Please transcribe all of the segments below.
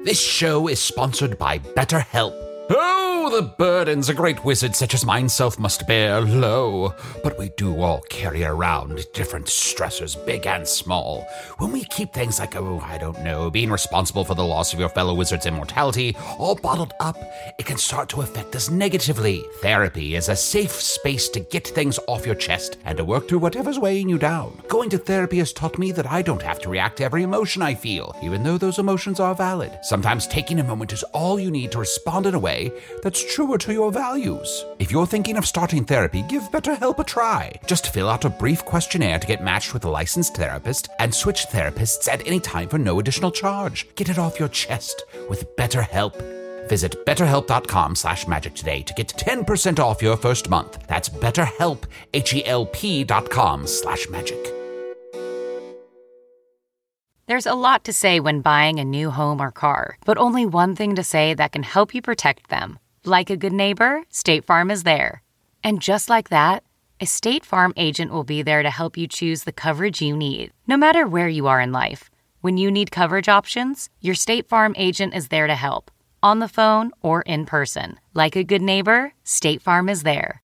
This show is sponsored by BetterHelp. Oh, the burdens a great wizard such as myself must bear, lo. But we do all carry around different stressors, big and small. When we keep things like, being responsible for the loss of your fellow wizard's immortality, all bottled up, it can start to affect us negatively. Therapy is a safe space to get things off your chest and to work through whatever's weighing you down. Going to therapy has taught me that I don't have to react to every emotion I feel, even though those emotions are valid. Sometimes taking a moment is all you need to respond in a way that's truer to your values. If you're thinking of starting therapy, give BetterHelp a try. Just fill out a brief questionnaire to get matched with a licensed therapist and switch therapists at any time for no additional charge. Get it off your chest with BetterHelp. Visit betterhelp.com/magic today to get 10% off your first month. That's BetterHelp, HELP.com/magic. There's a lot to say when buying a new home or car, but only one thing to say that can help you protect them. Like a good neighbor, State Farm is there. And just like that, a State Farm agent will be there to help you choose the coverage you need, no matter where you are in life. When you need coverage options, your State Farm agent is there to help, on the phone or in person. Like a good neighbor, State Farm is there.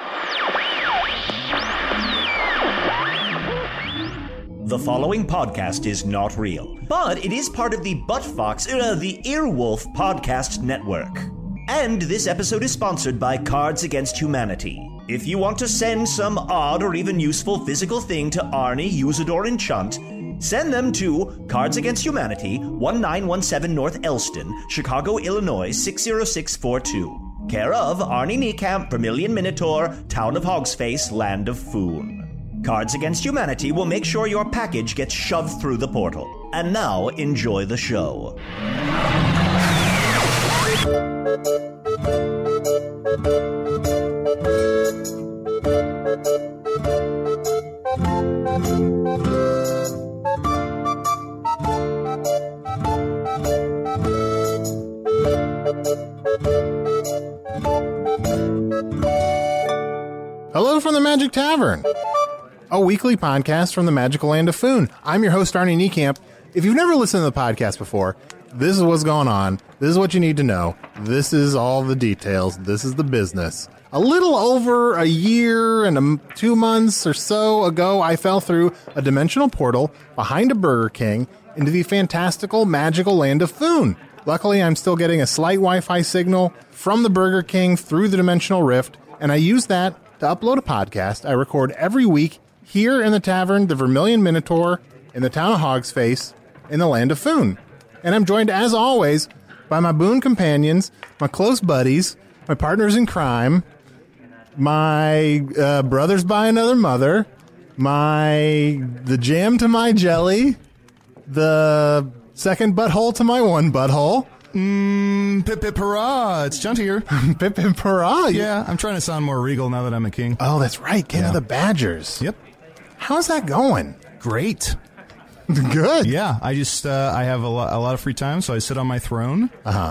The following podcast is not real, but it is part of the the Earwolf Podcast Network. And this episode is sponsored by Cards Against Humanity. If you want to send some odd or even useful physical thing to Arnie, Usador, and Chunt, send them to Cards Against Humanity, 1917 North Elston, Chicago, Illinois, 60642. Care of Arnie Niekamp, Vermilion Minotaur, Town of Hogsface, Land of Foon. Cards Against Humanity will make sure your package gets shoved through the portal. And now, enjoy the show. Hello from the Magic Tavern, a weekly podcast from the magical land of Foon. I'm your host, Arnie Niekamp. If you've never listened to the podcast before, this is what's going on. This is what you need to know. This is all the details. This is the business. A little over a year and 2 months or so ago, I fell through a dimensional portal behind a Burger King into the fantastical, magical land of Foon. Luckily, I'm still getting a slight Wi-Fi signal from the Burger King through the dimensional rift, and I use that to upload a podcast I record every week here in the tavern, the Vermilion Minotaur, in the town of Hogsface, in the land of Foon. And I'm joined, as always, by my boon companions, my close buddies, my partners in crime, my brothers by another mother, the jam to my jelly, the second butthole to my one butthole. Pip Pip Hurrah, it's Chunt here. Pip Pip Hurrah. Yeah, I'm trying to sound more regal now that I'm a king. Oh, that's right, King of the Badgers. Yep. How's that going? Great. Good. Yeah, I just I have a lot of free time, so I sit on my throne.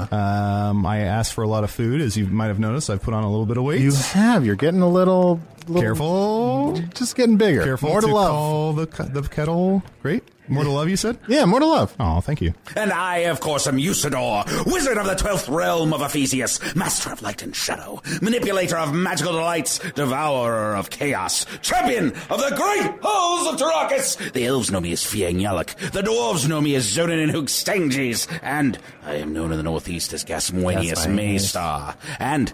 I ask for a lot of food, as you might have noticed. I've put on a little bit of weight. You have. You're getting a little careful. Just getting bigger. Careful. More to love. Call the kettle. Great. More to love, you said? Yeah, more to love. Oh, thank you. And I, of course, am Usador, wizard of the 12th realm of Ephesius, master of light and shadow, manipulator of magical delights, devourer of chaos, champion of the great halls of Tarakas. The elves know me as Fiang Yalak, the dwarves know me as Zonin and Hoogstanges, and I am known in the northeast as Gasmoenius Maystar, and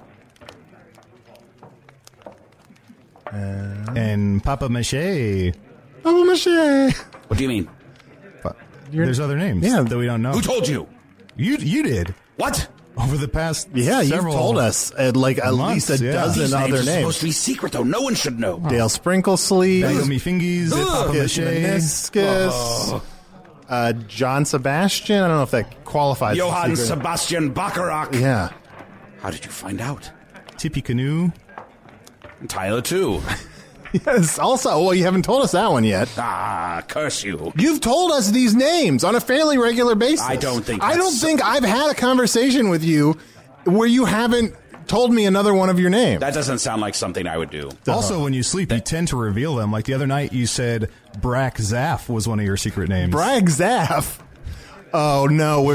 Papa Mache. Papa Mache. What do you mean? There's other names that we don't know. Who told you? You did. What? Over the past you've told us at least a dozen These other names are names. supposed to be secret, though. No one should know. Dale Sprinklesleeve, Naomi Fingies, Papa Mache, Meniscus, John Sebastian. I don't know if that qualifies. Johann Sebastian Bacharach. Yeah. How did you find out? Tippy Canoe. Tyler, too. Yes, also, well, you haven't told us that one yet. Ah, curse you. You've told us these names on a fairly regular basis. I don't think I've had a conversation with you where you haven't told me another one of your names. That doesn't sound like something I would do. Also, when you sleep, you tend to reveal them. Like the other night, you said Brack Zaff was one of your secret names. Brack Zaff? Oh, no.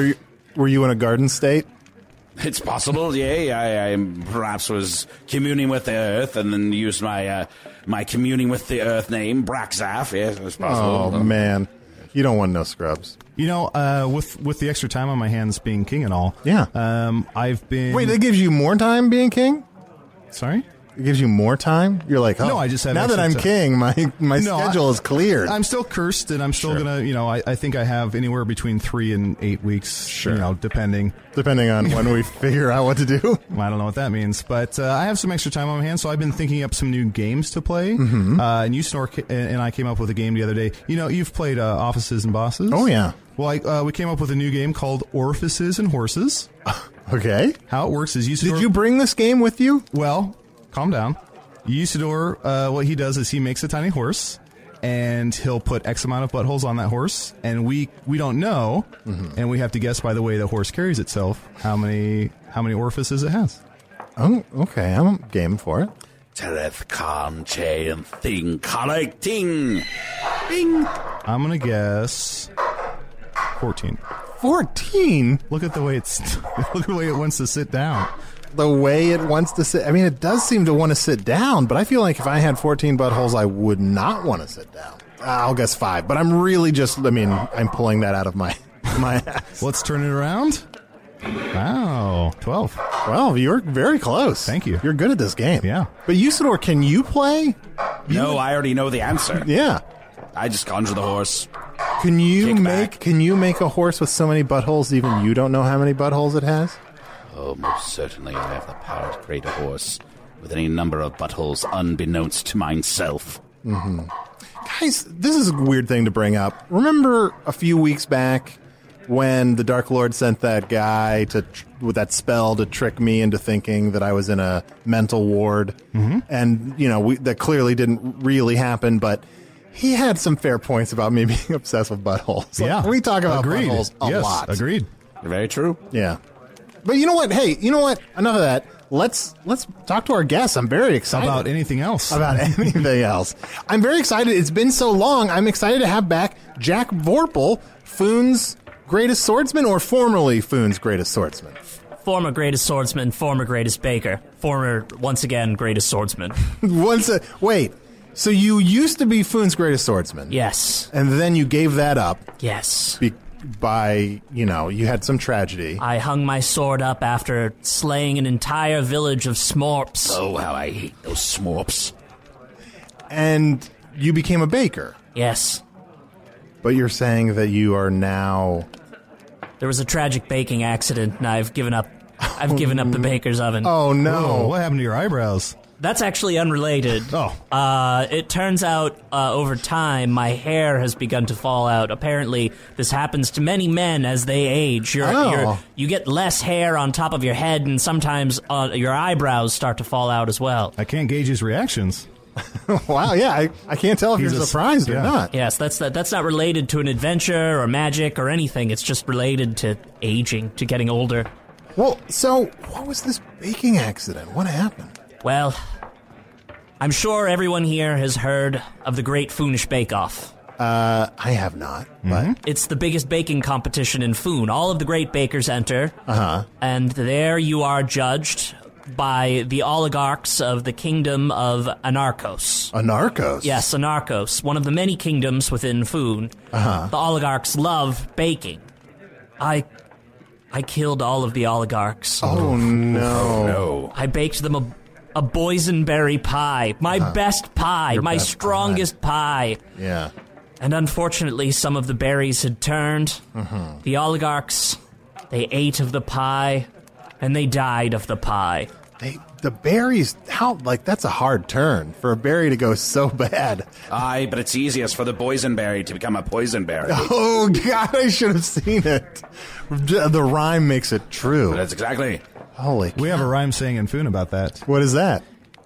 Were you in a garden state? It's possible, yeah. I perhaps was communing with the earth and then used my my communing with the earth name, Braxaf. Yes, it's possible. Oh, man. You don't want no scrubs. You know, with the extra time on my hands being king and all. Yeah. I've been... Wait, that gives you more time being king? Sorry? It gives you more time? You're like, oh, no, I just have now that I'm king, my schedule is cleared. I'm still cursed, and I'm still going to, I think I have anywhere between 3 and 8 weeks, depending. Depending on when we figure out what to do. I don't know what that means, but I have some extra time on my hands, so I've been thinking up some new games to play. Mm-hmm. And Usador and I came up with a game the other day. You've played Offices and Bosses. Oh, yeah. Well, we came up with a new game called Orifices and Horses. Okay. How it works is Usador... Did you bring this game with you? Well... Calm down. Usador, what he does is he makes a tiny horse, and he'll put X amount of buttholes on that horse, and we don't know, and we have to guess by the way the horse carries itself how many orifices it has. Oh, okay. I'm game for it. Tereth Khan Chain Thing Collecting. Bing. I'm gonna guess 14. 14? Look at the way it wants to sit down. The way it wants to sit. I mean, it does seem to want to sit down, but I feel like if I had 14 buttholes, I would not want to sit down. I'll guess 5, but I'm really I'm pulling that out of my ass. Let's turn it around. Wow, 12. 12, you're very close. Thank you. You're good at this game. Yeah. But Usador, can you play? No, I already know the answer. Yeah. I just conjure the horse. Can you Kick make a horse with so many buttholes even you don't know how many buttholes it has? Oh, most certainly I have the power to create a horse with any number of buttholes unbeknownst to myself. Mm-hmm. Guys, this is a weird thing to bring up. Remember a few weeks back when the Dark Lord sent that guy with that spell to trick me into thinking that I was in a mental ward? Mm-hmm. And, that clearly didn't really happen, but he had some fair points about me being obsessed with buttholes. Yeah. We talk about Agreed. buttholes a lot. Agreed. Very true. Yeah. But you know what? Hey, you know what? Enough of that. Let's talk to our guests. I'm very excited. About anything else. About anything else. I'm very excited. It's been so long. I'm excited to have back Jack Vorpal, Foon's greatest swordsman, or formerly Foon's greatest swordsman? Former greatest swordsman, former greatest baker, former, once again, greatest swordsman. Wait. So you used to be Foon's greatest swordsman? Yes. And then you gave that up? Yes. You had some tragedy. I hung my sword up after slaying an entire village of Smorps. Oh, how I hate those Smorps. And you became a baker? Yes. But you're saying that you are now... There was a tragic baking accident, and I've given up the baker's oven. Oh, no. Whoa, what happened to your eyebrows? That's actually unrelated. Oh. It turns out, over time, my hair has begun to fall out. Apparently, this happens to many men as they age. You get less hair on top of your head, and sometimes your eyebrows start to fall out as well. I can't gauge his reactions. Wow, yeah, I can't tell if you're surprised or not. Yes, that's not related to an adventure or magic or anything. It's just related to aging, to getting older. Well, so, what was this baking accident? What happened? Well, I'm sure everyone here has heard of the Great Foonish Bake-Off. I have not, but... It's the biggest baking competition in Foon. All of the great bakers enter, and there you are judged by the oligarchs of the kingdom of Anarchos. Anarchos? Yes, Anarchos, one of the many kingdoms within Foon. The oligarchs love baking. I killed all of the oligarchs. Oh, no. I baked them a boysenberry pie. My best pie. My strongest pie. Yeah. And unfortunately, some of the berries had turned. The oligarchs, they ate of the pie, and they died of the pie. The berries, that's a hard turn for a berry to go so bad. Aye, but it's easiest for the boysenberry to become a poisonberry. Oh, God, I should have seen it. The rhyme makes it true. That's exactly. Holy cow. We have a rhyme saying in Foon about that. What is that?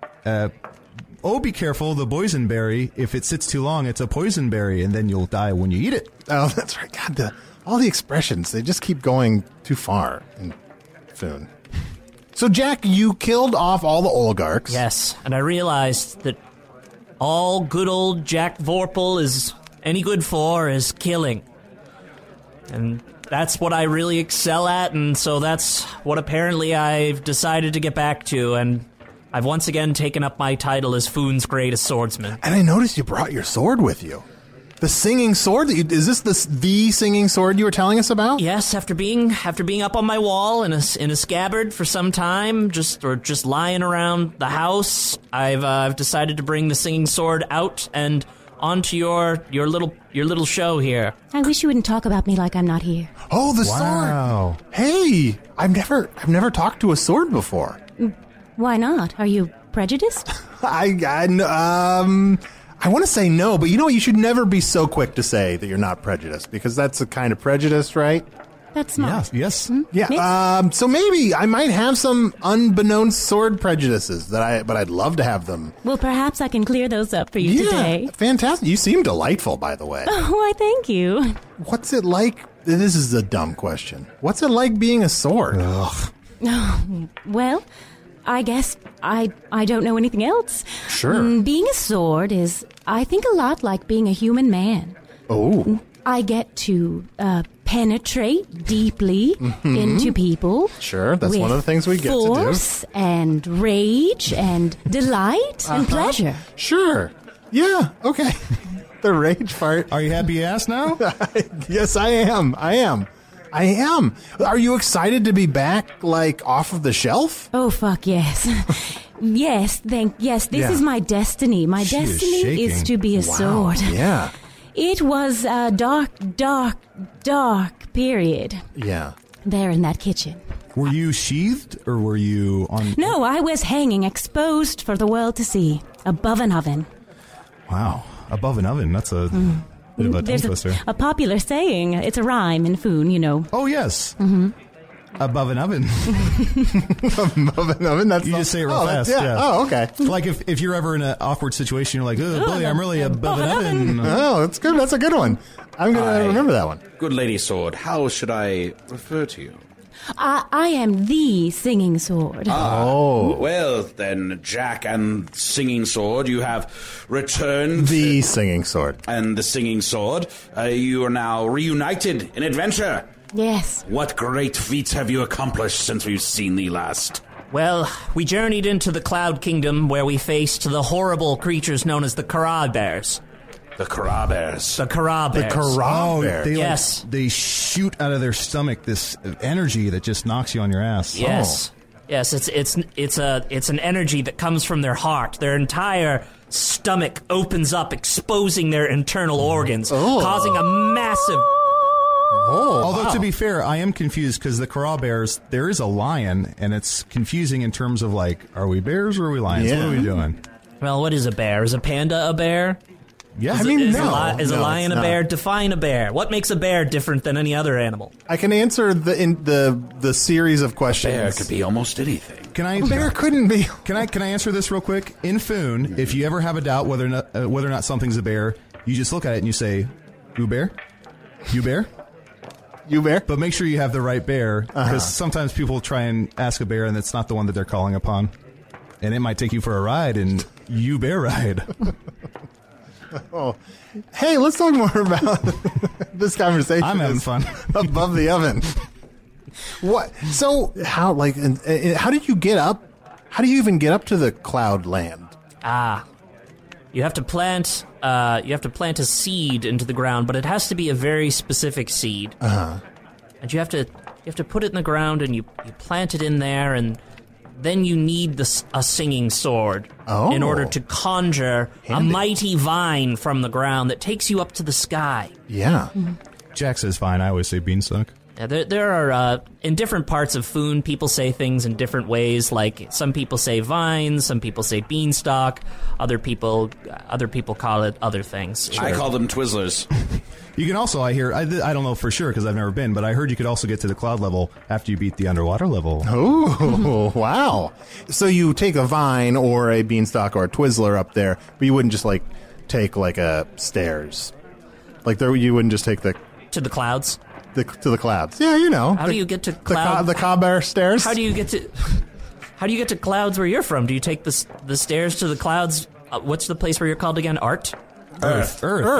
Be careful, the boysenberry. If it sits too long, it's a poisonberry, and then you'll die when you eat it. Oh, that's right. God, all the expressions, they just keep going too far in Foon. So, Jack, you killed off all the oligarchs. Yes, and I realized that all good old Jack Vorpal is any good for is killing. And That's what I really excel at, and so that's what apparently I've decided to get back to, and I've once again taken up my title as Foon's greatest swordsman. And I noticed you brought your sword with you. The singing sword? Is this the singing sword you were telling us about? Yes, after being up on my wall in a scabbard for some time, just lying around the house, I've decided to bring the singing sword out and onto your little show here. I wish you wouldn't talk about me like I'm not here. Oh, the sword! Hey, I've never talked to a sword before. Why not? Are you prejudiced? I want to say no, but you know what? You should never be so quick to say that you're not prejudiced, because that's a kind of prejudice, right? That's smart. Yes. Yeah. So maybe I might have some unbeknownst sword prejudices but I'd love to have them. Well, perhaps I can clear those up for you today. Fantastic. You seem delightful, by the way. Oh, why, thank you. What's it like? This is a dumb question. What's it like being a sword? Oh, well, I guess I don't know anything else. Sure. Being a sword is, I think, a lot like being a human man. Oh. I get to penetrate deeply into people. Sure, that's one of the things we get to do. Force and rage and delight and pleasure. Sure. Yeah, okay. The rage part. Are you happy you asked now? Yes, I am. Are you excited to be back, like, off of the shelf? Oh, fuck yes. Yes, this is my destiny. My destiny is to be a sword. Yeah. It was a dark period. Yeah. There in that kitchen. Were you sheathed, or were you on... No, I was hanging, exposed for the world to see, above an oven. Wow. Above an oven. That's a bit of a tongue twister. A popular saying. It's a rhyme in Foon, you know. Oh, yes. Mm-hmm. Above an oven. Above an oven? That's you just say it real fast. Yeah. Oh, okay. Like if you're ever in an awkward situation, you're like, oh, boy, I'm really above an oven. Oh, that's good. That's a good one. I'm going to remember that one. Good Lady Sword, how should I refer to you? I am the singing sword. Well, then, Jack and Singing Sword, you have returned. The Singing Sword. And the Singing Sword. You are now reunited in adventure. Yes. What great feats have you accomplished since we've seen thee last? Well, we journeyed into the Cloud Kingdom where we faced the horrible creatures known as the Kara Bears. The Kara Bears. The Kara Bears. The Kara Bears. Yes. They shoot out of their stomach this energy that just knocks you on your ass. Yes. Yes, it's an energy that comes from their heart. Their entire stomach opens up, exposing their internal organs, causing a massive... Although, to be fair, I am confused because the Kara Bears, there is a lion, and it's confusing in terms of, like, are we bears or are we lions? Yeah. What are we doing? Well, what is a bear? Is a panda a bear? Yeah, Is a lion a bear? Define a bear. What makes a bear different than any other animal? I can answer the series of questions. Bear could be almost anything. Bear couldn't be. Can I answer this real quick? In Foon, if you ever have a doubt whether or not something's a bear, you just look at it and you say, "You bear? You bear? You bear?" But make sure you have the right bear, because sometimes people try and ask a bear and it's not the one that they're calling upon, and it might take you for a ride, and you bear ride. Oh, hey, let's talk more about this conversation. I'm having fun. Above the oven. What? So how did you get up? How do you even get up to the cloud land? You have to plant a seed into the ground, but it has to be a very specific seed. And you have to put it in the ground, and you plant it in there, and then you need a singing sword in order to conjure a mighty vine from the ground that takes you up to the sky. Yeah. Jack says fine. I always say beanstalk. Yeah, there are, in different parts of Foon, people say things in different ways. Like, some people say vines, some people say beanstalk, other people call it other things. I call them Twizzlers. You can also, I don't know for sure because I've never been, but I heard you could also get to the cloud level after you beat the underwater level. Oh, wow. So you take a vine or a beanstalk or a Twizzler up there, but you wouldn't just, like, take, like, a stairs. Like, you wouldn't just take to the clouds? To the clouds. Yeah, you know. How do you get to clouds? The Ka-Bear stairs? How do you get to clouds where you're from? Do you take the stairs to the clouds? What's the place where you're called again? Art? Earth.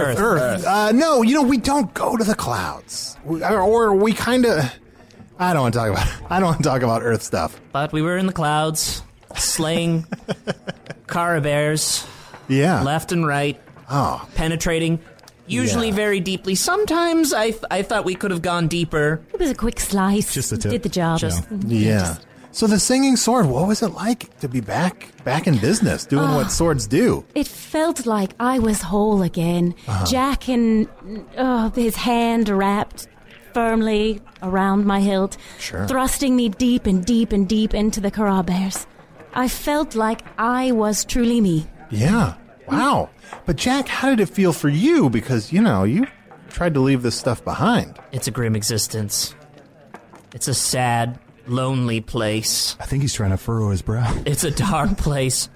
No, we don't go to the clouds. Or we kind of... I don't want to talk about Earth stuff. But we were in the clouds, slaying Kara bears. Yeah. Left and right. Oh. Penetrating, usually very deeply. Sometimes I thought we could have gone deeper. It was a quick slice. Just the tip. Did the job. Yeah. So the singing sword, what was it like to be back in business, doing what swords do? It felt like I was whole again. Jack and his hand wrapped firmly around my hilt, thrusting me deep and deep and deep into the Kara bears. I felt like I was truly me. Yeah. Wow. But Jack, how did it feel for you? Because, you tried to leave this stuff behind. It's a grim existence. It's a sad, lonely place. I think he's trying to furrow his brow. It's a dark place.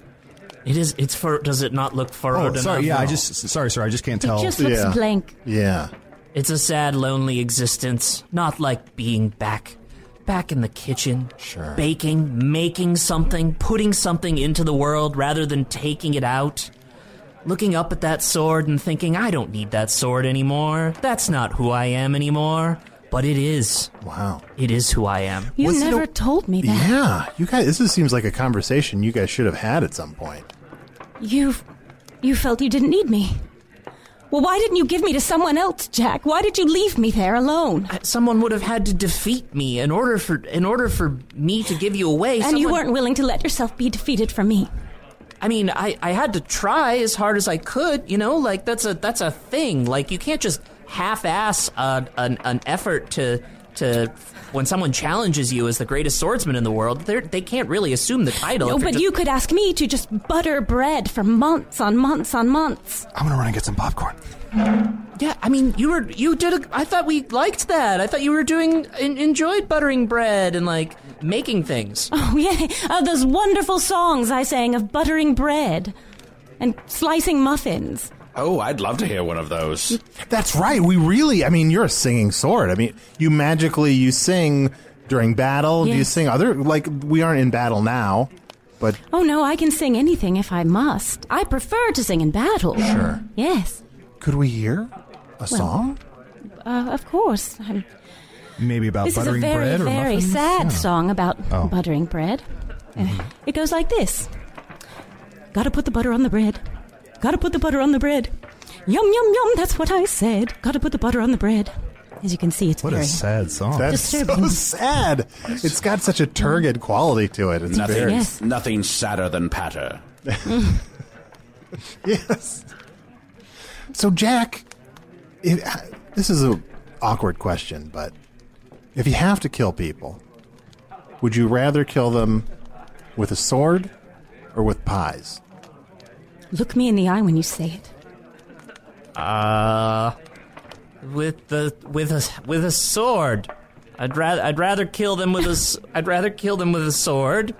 Does it not look furrowed enough? Sorry, yeah, sorry, sir, I just can't tell. It just looks blank. Yeah. It's a sad, lonely existence. Not like being back in the kitchen. Sure. Baking, making something, putting something into the world rather than taking it out. Looking up at that sword and thinking, I don't need that sword anymore. That's not who I am anymore. But it is. Wow. It is who I am. You never told me that. Yeah. You guys, this just seems like a conversation you guys should have had at some point. You felt you didn't need me. Well, why didn't you give me to someone else, Jack? Why did you leave me there alone? Someone would have had to defeat me in order for me to give you away. And you weren't willing to let yourself be defeated for me. I mean, I had to try as hard as I could, like that's a thing. Like you can't just half-ass an effort to when someone challenges you as the greatest swordsman in the world, they can't really assume the title. No, but you could ask me to just butter bread for months on months on months. I'm gonna run and get some popcorn. Yeah, I mean, I thought we liked that. I thought you were enjoyed buttering bread and, making things. Oh, yeah. Those wonderful songs I sang of buttering bread and slicing muffins. Oh, I'd love to hear one of those. That's right. You're a singing sword. You sing during battle. Yes. Do you sing we aren't in battle now, but... Oh, no, I can sing anything if I must. I prefer to sing in battle. Sure. Yes. Could we hear a song? Of course. Maybe about buttering bread or This is a very, very muffins? sad song about buttering bread. It goes like this. Gotta put the butter on the bread. Gotta put the butter on the bread. Yum, yum, yum, that's what I said. Gotta put the butter on the bread. As you can see, it's what very... a sad song. That's disturbing. so sad. It's got such a turgid quality to it. It's nothing sadder than patter. Yes. So, Jack, this is an awkward question, but if you have to kill people, would you rather kill them with a sword or with pies? Look me in the eye when you say it. With a sword. I'd rather kill them with a sword.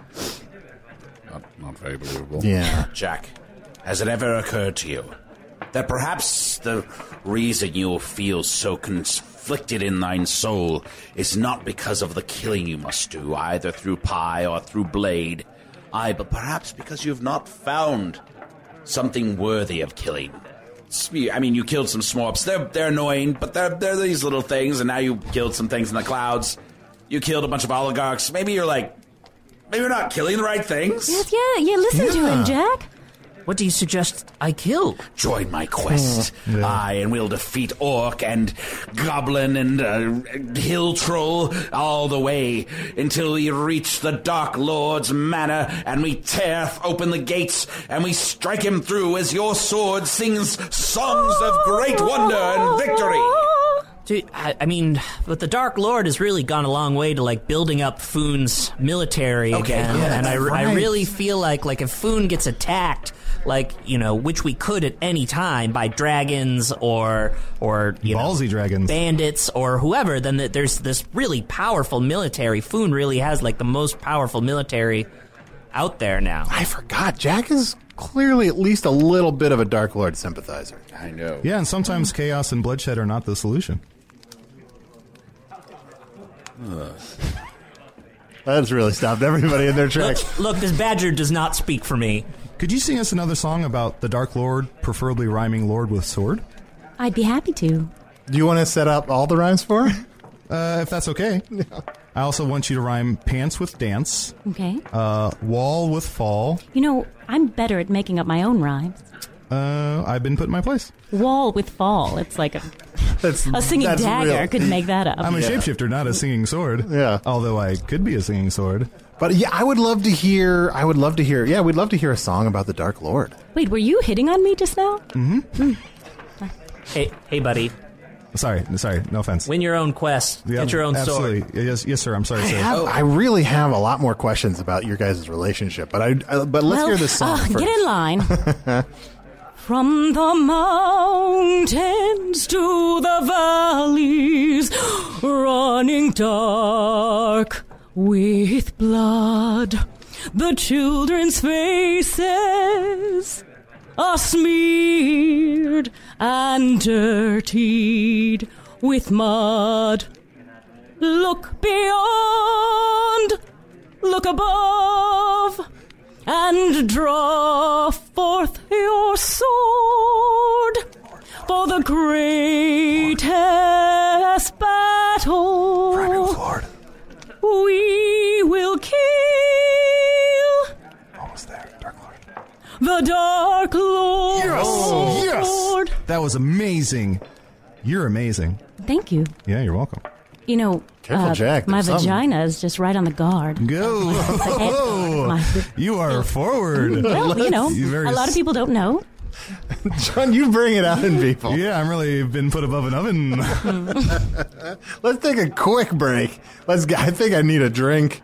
Not very believable. Yeah. Jack, has it ever occurred to you that perhaps the reason you feel so conflicted in thine soul is not because of the killing you must do, either through pie or through blade, but perhaps because you have not found something worthy of killing? You killed some smorps. They're annoying, but they're these little things, and now you killed some things in the clouds. You killed a bunch of oligarchs. Maybe you're not killing the right things? Yes, yeah, listen to him, Jack. What do you suggest I kill? Join my quest. And we'll defeat orc and goblin and hill troll all the way until we reach the Dark Lord's manor and we tear open the gates and we strike him through as your sword sings songs of great wonder and victory. Dude, but the Dark Lord has really gone a long way to building up Foon's military again, and I really feel like if Foon gets attacked, which we could at any time by dragons or ballsy dragons, bandits or whoever, then there's this really powerful military. Foon really has the most powerful military out there now. I forgot. Jack is clearly at least a little bit of a Dark Lord sympathizer. I know. Yeah, and sometimes chaos and bloodshed are not the solution. That's really stopped everybody in their tracks. Look, this badger does not speak for me. Could you sing us another song about the Dark Lord, preferably rhyming Lord with sword? I'd be happy to. Do you want to set up all the rhymes for her? If that's okay. Yeah. I also want you to rhyme pants with dance. Okay. Wall with fall. You know, I'm better at making up my own rhymes. I've been put in my place. Wall with fall. It's like a singing dagger real. Could make that up. I'm a shapeshifter, not a singing sword. Yeah. Although I could be a singing sword. But yeah, I would love to hear. Yeah, we'd love to hear a song about the Dark Lord. Wait, were you hitting on me just now? Mm-hmm. Hey, buddy. Sorry, no offense. Win your own quest. Get your own absolutely. sword. Yes, sir. I'm sorry, sir. I really have a lot more questions about your guys' relationship, but let's hear this song first. Get in line. From the mountains to the valleys, running dark with blood, the children's faces are smeared and dirtied with mud. Look beyond, look above, and draw forth your sword for the greatest battle. We will kill. Almost there, Dark Lord. The Dark Lord. Yes. That was amazing. You're amazing. Thank you. Yeah, you're welcome. You know, careful, Jack. My vagina is just right on the guard. Go. You are forward. Well, you know, a lot of people don't know. John, you bring it out in people. Yeah, I'm really been put above an oven. Let's take a quick break. I think I need a drink.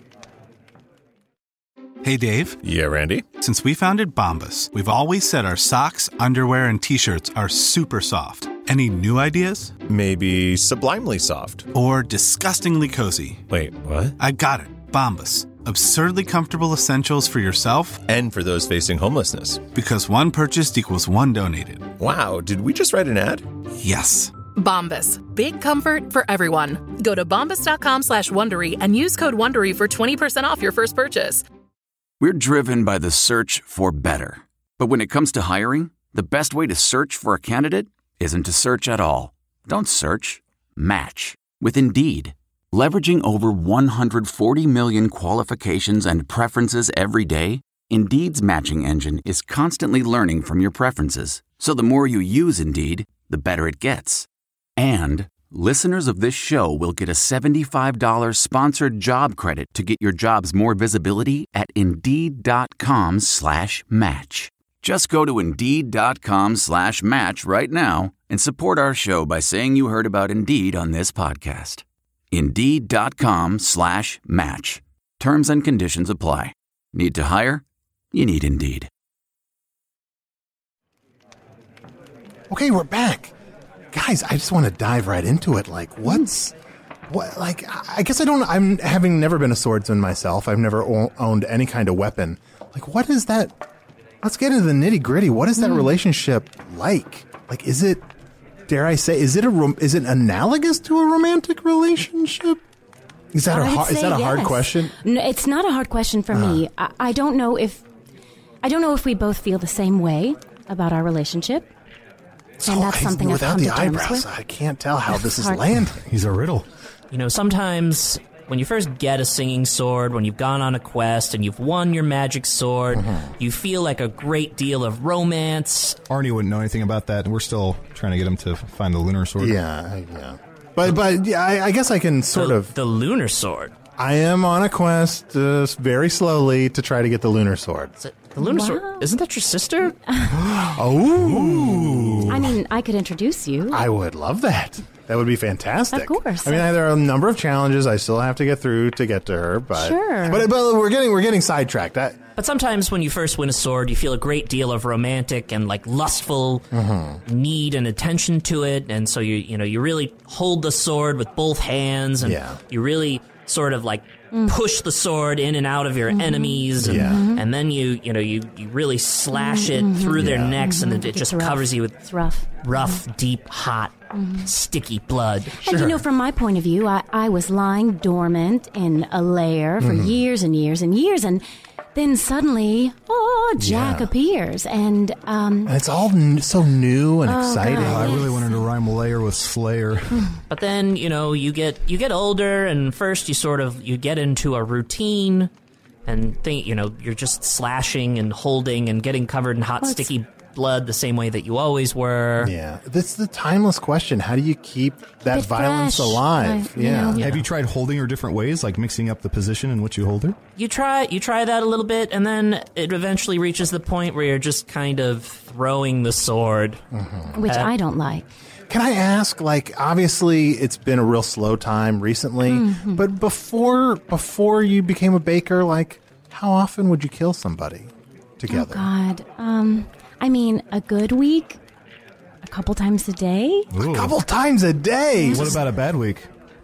Hey, Dave. Yeah, Randy? Since we founded Bombas, we've always said our socks, underwear, and T-shirts are super soft. Any new ideas? Maybe sublimely soft. Or disgustingly cozy. Wait, what? I got it. Bombas. Absurdly comfortable essentials for yourself and for those facing homelessness. Because one purchased equals one donated. Wow, did we just write an ad? Yes. Bombas. Big comfort for everyone. Go to bombas.com/Wondery and use code WONDERY for 20% off your first purchase. We're driven by the search for better. But when it comes to hiring, the best way to search for a candidate isn't to search at all. Don't search. Match. With Indeed. Leveraging over 140 million qualifications and preferences every day, Indeed's matching engine is constantly learning from your preferences. So the more you use Indeed, the better it gets. And listeners of this show will get a $75 sponsored job credit to get your jobs more visibility at Indeed.com/match. Just go to Indeed.com/match right now and support our show by saying you heard about Indeed on this podcast. Indeed.com/match. Terms and conditions apply. Need to hire? You need Indeed. Okay, we're back. Guys, I just want to dive right into it. I guess I'm having never been a swordsman myself. I've never owned any kind of weapon. What is that? Let's get into the nitty gritty. What is that relationship like? Is it, dare I say, is it analogous to a romantic relationship? Is that a hard question? No, it's not a hard question for me. I don't know if we both feel the same way about our relationship. And that's something without I've the come to terms eyebrows, with. I can't tell how this is landing. He's a riddle. You know, sometimes when you first get a singing sword, when you've gone on a quest and you've won your magic sword, you feel like a great deal of romance. Arnie wouldn't know anything about that, and we're still trying to get him to find the lunar sword. Yeah. But yeah, I guess I can the lunar sword. I am on a quest very slowly to try to get the lunar sword. The lunar sword? Isn't that your sister? Oh. I mean, I could introduce you. I would love that. That would be fantastic. Of course. I mean, there are a number of challenges I still have to get through to get to her, but sure. But we're getting sidetracked. But sometimes when you first win a sword, you feel a great deal of romantic and lustful need and attention to it, and so you really hold the sword with both hands, and you really sort of push the sword in and out of your enemies, and then you really slash it through their necks, and it just covers you with rough, deep, hot, sticky blood. And from my point of view, I was lying dormant in a lair for years and years and years, and then suddenly, Jack appears, and it's all so new and exciting. I really wanted to rhyme layer with Slayer. But then, you get older, and first you get into a routine, and you're just slashing and holding and getting covered in hot, sticky blood the same way that you always were. Yeah, that's the timeless question. How do you keep that violence alive? Have you tried holding her different ways, like mixing up the position in which you hold her? You try that a little bit, and then it eventually reaches the point where you're just kind of throwing the sword. Which I don't like. Can I ask, obviously it's been a real slow time recently, but before you became a baker, how often would you kill somebody together? Oh, God. I mean, a good week, a couple times a day. Ooh. A couple times a day? What about a bad week?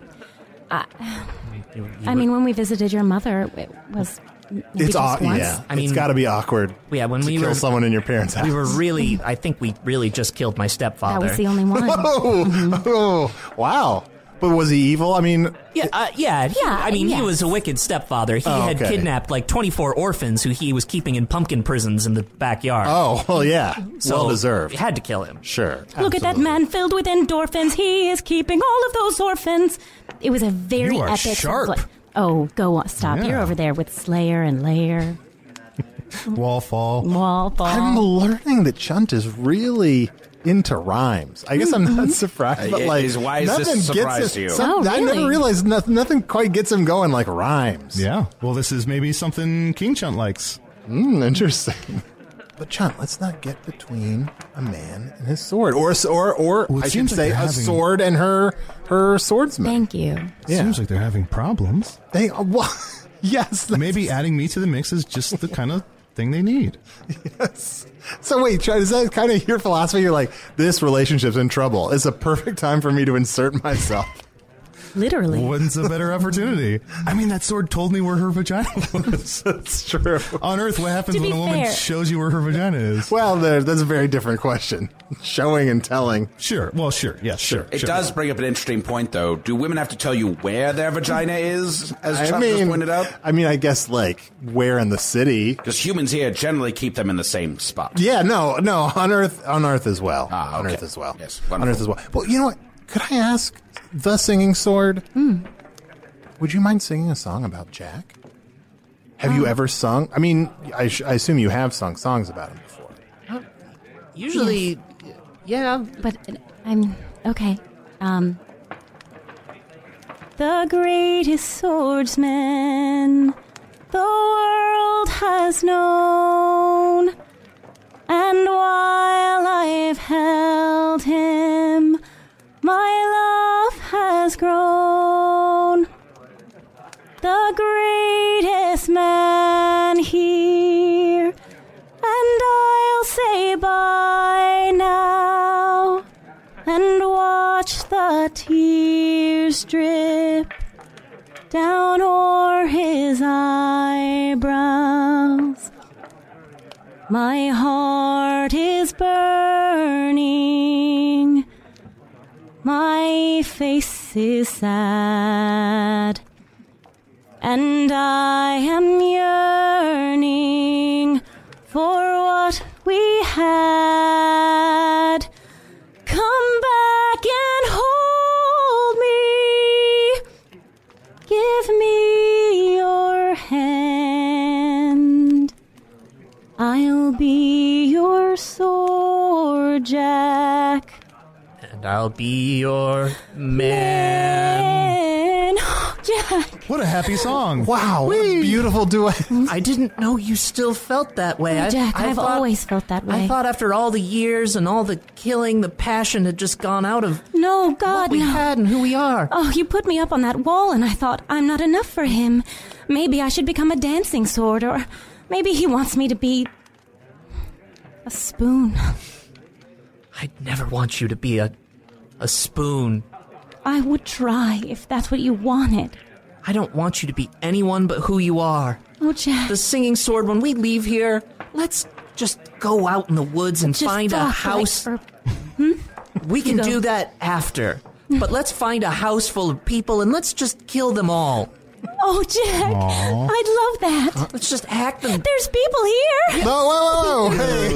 When we visited your mother, it was maybe just once. Yeah. It's got to be awkward. Yeah, when we kill someone in your parents' house. I think we really just killed my stepfather. That was the only one. Oh, wow. But was he evil? I mean... He was a wicked stepfather. He had kidnapped 24 orphans who he was keeping in pumpkin prisons in the backyard. Oh, well, yeah. So well-deserved. You had to kill him. Sure. Look at that man filled with endorphins. He is keeping all of those orphans. It was a very You are epic... sharp. Oh, go on. Stop. Yeah. You're over there with Slayer and Lair. Wall fall. I'm learning that Chunt is really... into rhymes. I guess I'm not surprised, but why is this a surprise to you? Really? I never realized nothing quite gets him going like rhymes. Yeah. Well, this is maybe something King Chunt likes. Interesting. But Chunt, let's not get between a man and his sword, or I should say, a sword and her swordsman. Thank you. Seems like they're having problems. Yes. Maybe adding me to the mix is just the kind of thing they need. Yes. So wait, is that kind of your philosophy? You're like, this relationship's in trouble. It's a perfect time for me to insert myself. Literally. When's a better opportunity? I mean, that sword told me where her vagina was. That's true. On Earth, what happens when a woman shows you where her vagina is? Well, that's a very different question. Showing and telling. Sure. Well, sure. Yes, sure. It does bring up an interesting point, though. Do women have to tell you where their vagina is, as Chuck just pointed out? I mean, I guess, where in the city. Because humans here generally keep them in the same spot. Yeah, no, on Earth as well. Okay. On Earth as well. Yes, on Earth as well. Well, you know what? Could I ask the singing sword? Would you mind singing a song about Jack? Have you ever sung? I mean, I assume you have sung songs about him before. Usually, yeah. But I'm okay. The greatest swordsman the world has known, and while I've held him, my love has grown. The greatest man here, and I'll say bye now, and watch the tears drip down o'er his eyebrows. My heart is burning, my face is sad, and I am yearning for what we had. Come back and hold me, give me your hand, I'll be your sword, Jack. And I'll be your man. Jack. What a happy song. Wow, what a beautiful duet. I didn't know you still felt that way. Jack, I've always felt that way. I thought after all the years and all the killing, the passion had just gone out of what we had and who we are. Oh, you put me up on that wall and I thought, I'm not enough for him. Maybe I should become a dancing sword, or maybe he wants me to be a spoon. I'd never want you to be a spoon. I would try if that's what you wanted. I don't want you to be anyone but who you are. Oh, Jack. The singing sword, when we leave here, let's just go out in the woods and find a house. We can do that after. But let's find a house full of people and let's just kill them all. Oh, Jack, I'd love that. Let's just hack them. There's people here. Whoa.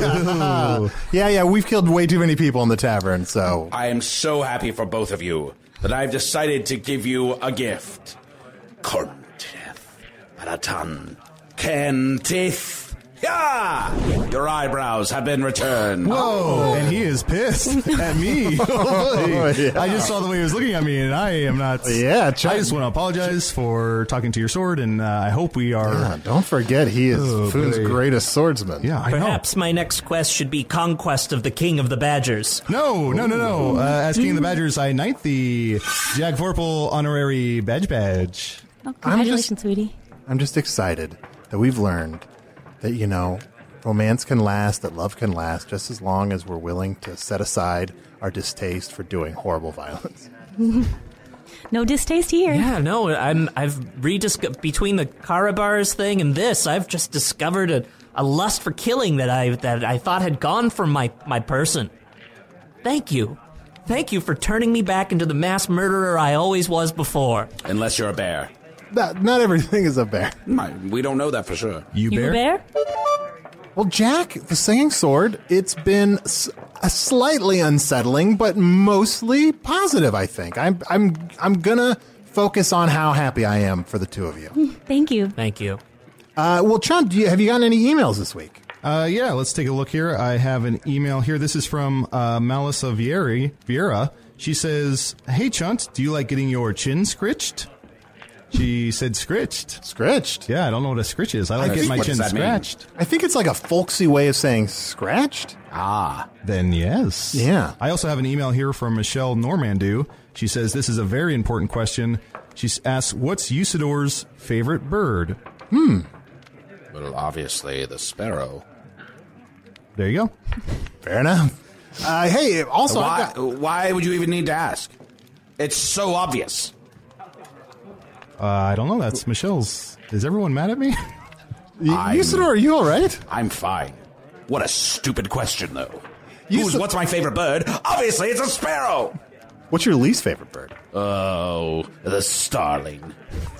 Hey. Yeah, we've killed way too many people in the tavern, so... I am so happy for both of you that I've decided to give you a gift. Corntith, Paratan, Kentith. Yeah! Your eyebrows have been returned. Whoa! And he is pissed at me. Yeah. I just saw the way he was looking at me, and I am not. Yeah, I just want to apologize for talking to your sword, and I hope we are. Yeah, don't forget, he is Foon's greatest swordsman. Yeah, I Perhaps my next quest should be conquest of the King of the Badgers. No. As King of the Badgers, I knight the Jack Vorpal honorary badge. Oh, congratulations, sweetie. I'm just excited that we've learned that, romance can last, that love can last, just as long as we're willing to set aside our distaste for doing horrible violence. No distaste here. Yeah, no, I've rediscovered, between the Karabars thing and this, I've just discovered a lust for killing that I thought had gone from my person. Thank you. Thank you for turning me back into the mass murderer I always was before. Unless you're a bear. Not everything is a bear. We don't know that for sure. You a bear? Well, Jack, the singing sword, it's been slightly unsettling, but mostly positive, I think. I'm gonna focus on how happy I am for the two of you. Thank you. Thank you. Well, Chunt, have you gotten any emails this week? Yeah, let's take a look here. I have an email here. This is from Melissa Vieira. She says, "Hey, Chunt, do you like getting your chin scritched?" She said scritched. Scritched? Yeah, I don't know what a scritch is. I like getting my chin scratched. I think it's like a folksy way of saying scratched. Then yes. Yeah. I also have an email here from Michelle Normandu. She says, this is a very important question. She asks, what's Usador's favorite bird? Well, obviously, the sparrow. There you go. Fair enough. Hey, also... Why would you even need to ask? It's so obvious. I don't know. That's Michelle's. Is everyone mad at me? Usador, are you all right? I'm fine. What a stupid question, though. What's my favorite bird? Obviously, it's a sparrow. What's your least favorite bird? Oh, the starling.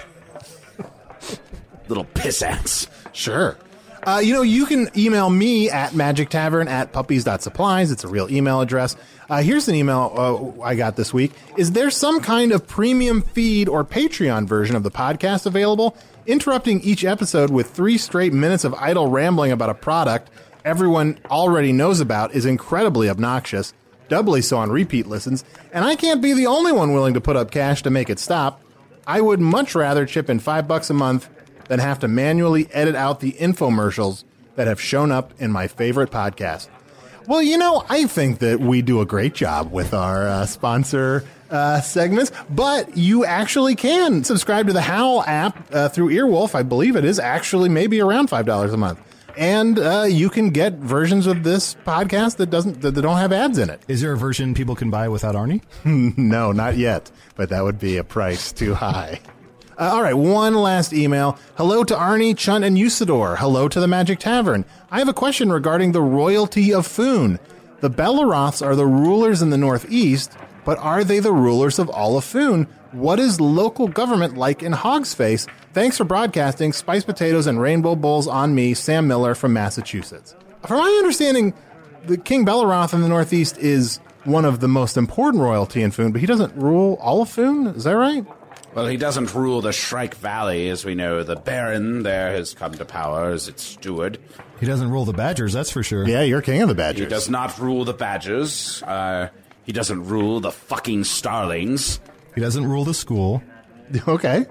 Little pissants. Sure. You can email me at magictavern@puppies.supplies. It's a real email address. Here's an email I got this week. Is there some kind of premium feed or Patreon version of the podcast available? Interrupting each episode with 3 straight minutes of idle rambling about a product everyone already knows about is incredibly obnoxious, doubly so on repeat listens, and I can't be the only one willing to put up cash to make it stop. I would much rather chip in $5 a month than have to manually edit out the infomercials that have shown up in my favorite podcast. Well, I think that we do a great job with our sponsor segments, but you actually can subscribe to the Howl app through Earwolf. I believe it is actually maybe around $5 a month. And you can get versions of this podcast that don't have ads in it. Is there a version people can buy without Arnie? No, not yet, but that would be a price too high. All right, one last email. Hello to Arnie, Chunt, and Usador. Hello to the Magic Tavern. I have a question regarding the royalty of Foon. The Belleroths are the rulers in the Northeast, but are they the rulers of all of Foon? What is local government like in Hogsface? Thanks for broadcasting Spice Potatoes and Rainbow Bowls on me, Sam Miller from Massachusetts. From my understanding, the King Belleroth in the Northeast is one of the most important royalty in Foon, but he doesn't rule all of Foon? Is that right? Well, he doesn't rule the Shrike Valley, as we know. The Baron there has come to power as its steward. He doesn't rule the Badgers, that's for sure. Yeah, you're king of the Badgers. He does not rule the Badgers. He doesn't rule the fucking Starlings. He doesn't rule the school. Okay.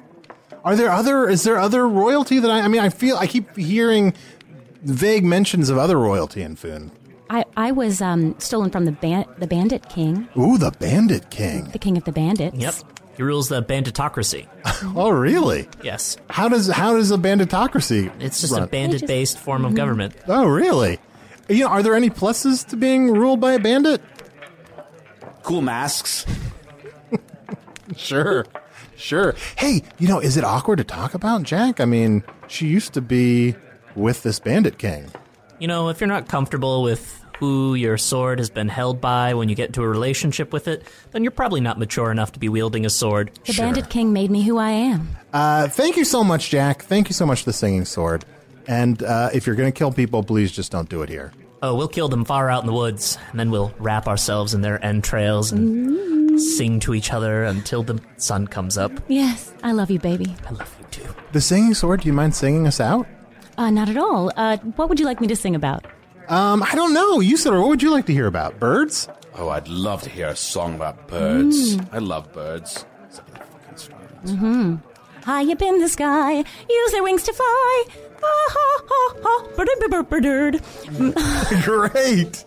Is there other royalty that I keep hearing vague mentions of other royalty in Foon. I was stolen from the Bandit King. Ooh, the Bandit King. The King of the Bandits. Yep. He rules the banditocracy. Oh, really? Yes. How does a banditocracy It's just run? a bandit-based form of government. Oh, really? Are there any pluses to being ruled by a bandit? Cool masks. Sure. Hey, is it awkward to talk about Jack? I mean, she used to be with this Bandit King. If you're not comfortable with who your sword has been held by when you get into a relationship with it, then you're probably not mature enough to be wielding a sword. The Bandit King made me who I am. Thank you so much, Jack. Thank you so much for the singing sword. And if you're going to kill people, please just don't do it here. Oh, we'll kill them far out in the woods, and then we'll wrap ourselves in their entrails and sing to each other until the sun comes up. Yes, I love you, baby. I love you too. The singing sword, do you mind singing us out? Not at all. What would you like me to sing about? I don't know. You said, what would you like to hear about? Birds? Oh, I'd love to hear a song about birds. I love birds. High up in the sky, use their wings to fly. Ha ha ha ha, bird. Great.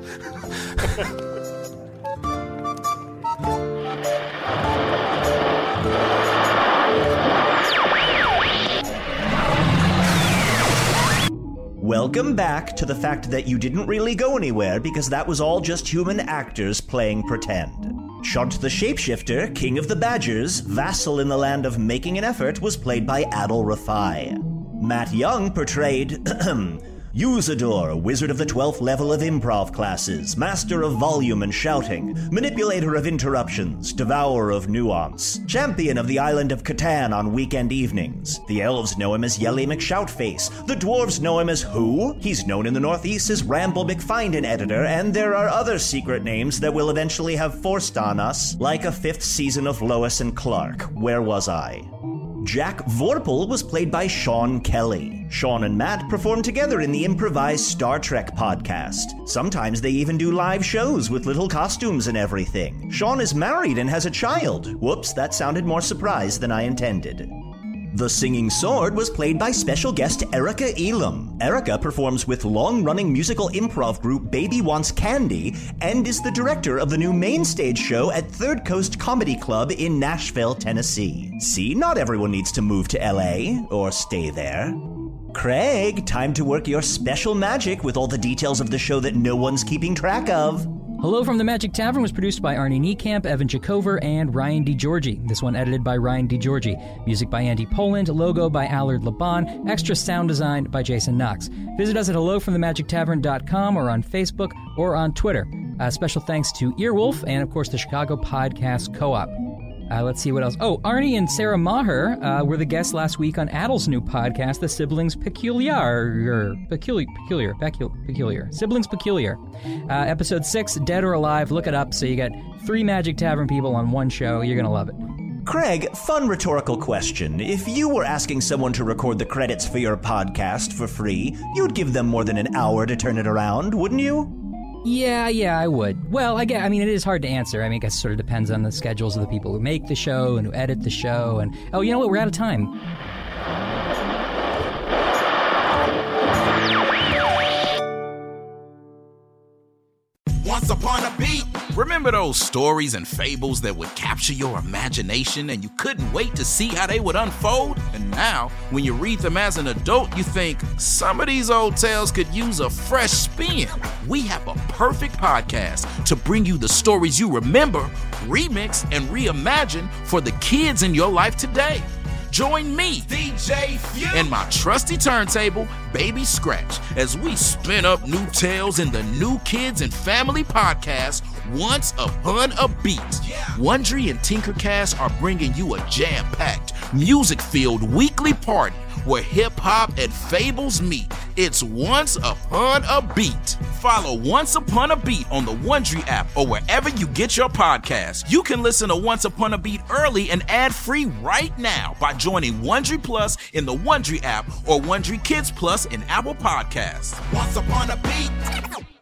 Welcome back to the fact that you didn't really go anywhere because that was all just human actors playing pretend. Shunt the Shapeshifter, King of the Badgers, vassal in the land of making an effort, was played by Adal Rafai. Matt Young portrayed Usador, wizard of the 12th level of improv classes, master of volume and shouting, manipulator of interruptions, devourer of nuance, champion of the island of Catan on weekend evenings. The elves know him as Yelly McShoutface. The dwarves know him as who? He's known in the Northeast as Ramble McFindin Editor, and there are other secret names that will eventually have forced on us, like a 5th season of Lois and Clark. Where was I? Jack Vorpal was played by Sean Kelly. Sean and Matt performed together in the improvised Star Trek podcast. Sometimes they even do live shows with little costumes and everything. Sean is married and has a child. Whoops, that sounded more surprised than I intended. The Singing Sword was played by special guest Erica Elam. Erica performs with long-running musical improv group Baby Wants Candy and is the director of the new main stage show at Third Coast Comedy Club in Nashville, Tennessee. See, not everyone needs to move to LA or stay there. Craig, time to work your special magic with all the details of the show that no one's keeping track of. Hello from the Magic Tavern was produced by Arnie Niekamp, Evan Jacover, and Ryan DiGiorgi. This one edited by Ryan DiGiorgi. Music by Andy Poland, logo by Allard Laban, extra sound design by Jason Knox. Visit us at hellofromthemagictavern.com or on Facebook or on Twitter. Special thanks to Earwolf and, of course, the Chicago Podcast Co-op. Let's see what else. Oh, Arnie and Sarah Maher were the guests last week on Adal's new podcast, The Siblings Peculiar. Siblings Peculiar. Episode 6, Dead or Alive. Look it up so you get 3 Magic Tavern people on one show. You're going to love it. Craig, fun rhetorical question. If you were asking someone to record the credits for your podcast for free, you'd give them more than an hour to turn it around, wouldn't you? Yeah, I would. Well, it is hard to answer. I guess it sort of depends on the schedules of the people who make the show and who edit the show. And, oh, you know what? We're out of time. Once upon a beat. Remember those stories and fables that would capture your imagination and you couldn't wait to see how they would unfold? And now, when you read them as an adult, you think, some of these old tales could use a fresh spin. We have a perfect podcast to bring you the stories you remember, remix, and reimagine for the kids in your life today. Join me, DJ Few, and my trusty turntable, Baby Scratch, as we spin up new tales in the New Kids and Family podcast, Once Upon a Beat. Wondery and Tinkercast are bringing you a jam-packed, music-filled weekly party where hip-hop and fables meet. It's Once Upon a Beat. Follow Once Upon a Beat on the Wondery app or wherever you get your podcasts. You can listen to Once Upon a Beat early and ad-free right now by joining Wondery Plus in the Wondery app or Wondery Kids Plus in Apple Podcasts. Once Upon a Beat.